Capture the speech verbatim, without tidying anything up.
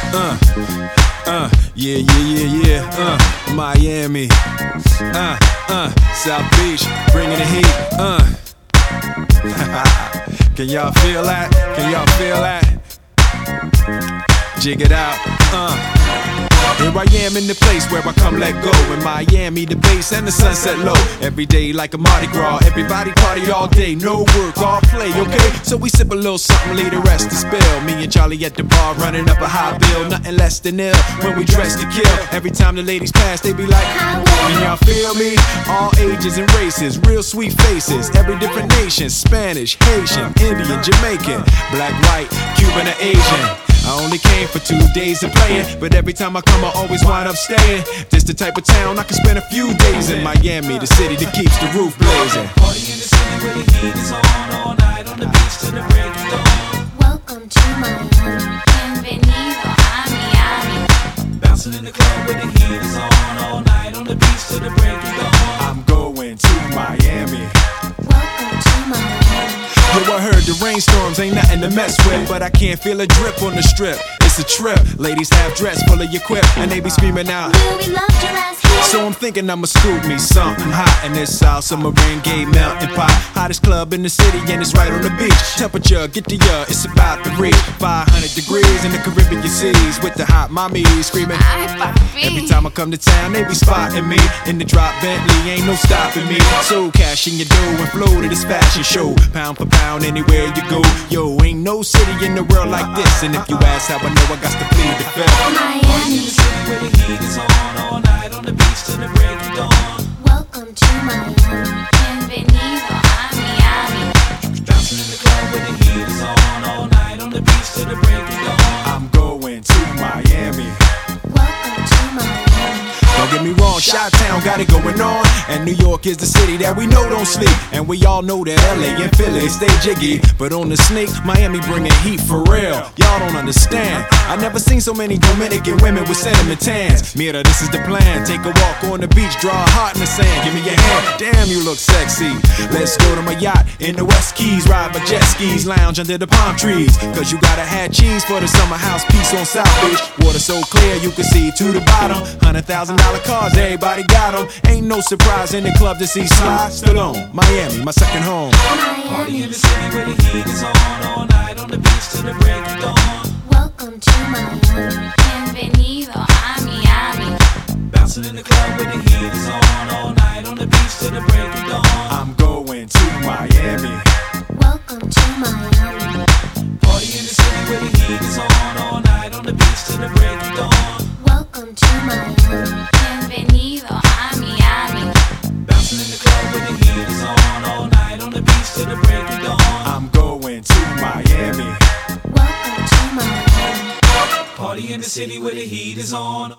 Uh, uh, yeah, yeah, yeah, yeah. Uh, Miami. Uh, uh, South Beach, bringing the heat. Uh. Can y'all feel that? Can y'all feel that? Jig it out. Uh. Here I am in the place where I come let go. In Miami, the base and the sunset low. Every day like a Mardi Gras. Everybody party all day, no work, all play, okay? So we sip a little something, leave the rest to spill. Me and Charlie at the bar running up a high bill. Nothing less than ill when we dress to kill. Every time the ladies pass, they be like, can y'all feel me? All ages and races, real sweet faces. Every different nation, Spanish, Haitian, Indian, Jamaican, black, white, Cuban, or Asian. I only came for two days of playing, but every time I come I always wind up staying. This the type of town I can spend a few days in. Miami, the city that keeps the roof blazing. Party in the city where the heat is on, all night on the beach till the break of dawn. Welcome to Miami. Bienvenido a Miami. Bouncing in the club where the heat is on, all night on the beach till the break of dawn. I'm going to Miami. Welcome to Miami. Yo, I heard the rainstorms ain't nothing to mess with, but I can't feel a drip on the strip. It's a trip. Ladies have dress full of your quip, and they be screaming out, Will we love your ass here? so I'm thinking I'ma scoop me something hot in this South Submarine Gay melting pot. Hottest club in the city, and it's right on the beach. Temperature, get the ya, it's about to reach five hundred degrees in the Caribbean seas with the hot mommy screaming. Ay, papi. Every time I come to town, they be spotting me in the drop Bentley, ain't no stopping me. So cash in your dough and flow to this fashion show, pound for pound anywhere you go. Yo, ain't no city in the world like this, and if you ask how I know, I got to plead the fifth. Party in Miami. the city where the heat is on, all night on the beach till the break of dawn. Welcome to Miami. Bienvenido a Miami. Bouncing in the club where the heat is on, all night on the beach till the break of dawn. I'm going to Miami. Welcome to Miami. Don't get me wrong, Chi-Town got it going on, and New York is the city that we know don't sleep. And we all know that L A and Philly stay jiggy, but on the sneak, Miami bringing heat for real. Y'all don't understand. I never seen so many Dominican women with cinnamon tans. Mira, this is the plan. Take a walk on the beach, draw a heart in the sand. Give me your hand. Damn, you look sexy. Let's go to my yacht in the West Keys, ride my jet skis, lounge under the palm trees. Cause you gotta have cheese for the summer house piece on South Beach. Water so clear you can see to the bottom. Hundred thousand dollar cars, everybody got them. Ain't no surprise in the club to see Sly Stallone. Miami, my second home. Party in the city where the heat is on, all night on the beach till the break of dawn. Welcome to Miami. Bienvenido a Miami. Bouncing in the club where the heat is on, all night on the beach till the break of dawn. I'm going to Miami. Welcome to Miami. Party in the city where the heat is on, all night on the beach till the break of dawn. Welcome to Miami. Bienvenido a Miami. Bouncing in the club where the heat is on, all night on the beach till the break of dawn. I'm going to Miami. Welcome to Miami. Party in the city where the heat is on.